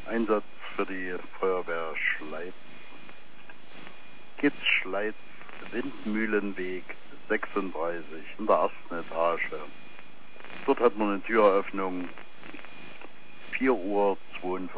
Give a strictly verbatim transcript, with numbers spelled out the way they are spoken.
Einsatz für die Feuerwehr Schleiz. Kitz Schleiz, Windmühlenweg sechsunddreißig, in der ersten Etage. Dort hat man eine Türöffnung vier Uhr zweiundfünfzig.